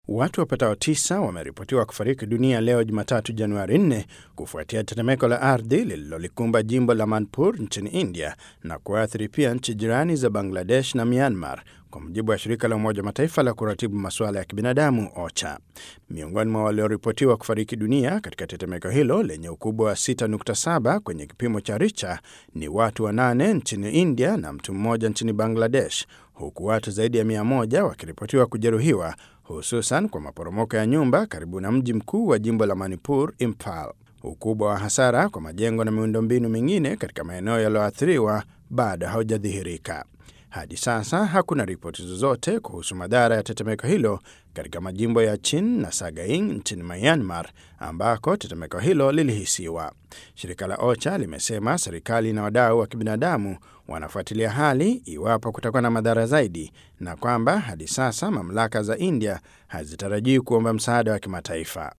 Watu wapatao 9 wameripotiwa kufariki dunia leo Jumatatu Januari 4 kufuatia tetemeko la ardhi lililolikumba jimbo la Manipur nchini India na kuathiri pia nchi jirani za Bangladesh na Myanmar, kwa mujibu wa shirika la Umoja wa Mataifa la kuratibu masuala ya kibinadamu OCHA. Miongoni mwa walioripotiwa kufariki dunia katika tetemeko hilo lenye ukubwa wa 6.7 kwenye kipimo cha Richter ni watu 8 nchini India na mtu mmoja nchini Bangladesh, huku watu zaidi ya 100 wakiripotiwa kujeruhiwa, hususan kwa maporomoko ya nyumba karibu na mji mkuu wa jimbo la Manipur, Imphal. Ukubwa wa hasara kwa majengo na miundombinu mingine katika maeneo yaliyoathiriwa bado haujadhihirika. Hadi sasa hakuna ripoti zozote kuhusu madhara ya tetemeko hilo katika majimbo ya Chin na Sagaing nchini Myanmar, ambako tetemeko hilo lilihisiwa. Shirika la OCHA limesema serikali na wadau wa kibinadamu wanafuatilia hali iwapo kutakuwa na madhara zaidi, na kwamba hadi sasa mamlaka za India hazitarajii kuomba msaada wa kimataifa.